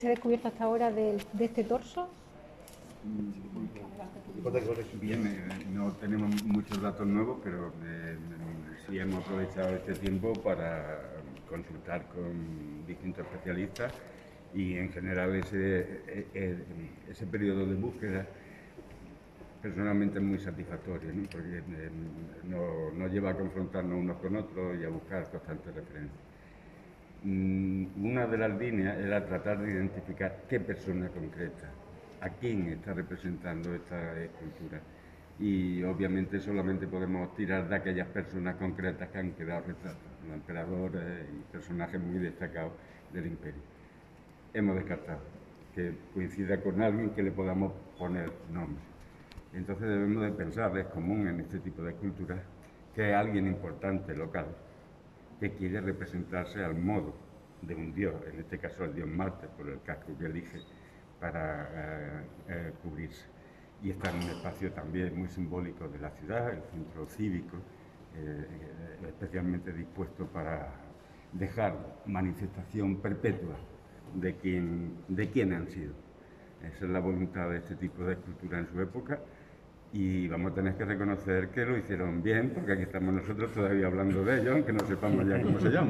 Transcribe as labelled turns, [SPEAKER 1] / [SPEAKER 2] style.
[SPEAKER 1] ¿Se ha descubierto hasta ahora de este torso?
[SPEAKER 2] Bien, no tenemos muchos datos nuevos, pero sí hemos aprovechado este tiempo para consultar con distintos especialistas y en general ese periodo de búsqueda personalmente es muy satisfactorio, ¿no? Porque nos lleva a confrontarnos unos con otros y a buscar constantes referencias. Una de las líneas era tratar de identificar qué persona concreta, a quién está representando esta escultura. Y obviamente solamente podemos tirar de aquellas personas concretas que han quedado retratos, los emperadores y personajes muy destacados del imperio. Hemos descartado que coincida con alguien que le podamos poner nombre. Entonces debemos de pensar, es común en este tipo de esculturas, que hay alguien importante local que quiere representarse al modo de un dios, en este caso el dios Marte, por el casco que elige para cubrirse. Y está en un espacio también muy simbólico de la ciudad, el centro cívico, especialmente dispuesto para dejar manifestación perpetua de quién han sido. Esa es la voluntad de este tipo de escultura en su época. Y vamos a tener que reconocer que lo hicieron bien, porque aquí estamos nosotros todavía hablando de ellos, aunque no sepamos ya cómo se llaman.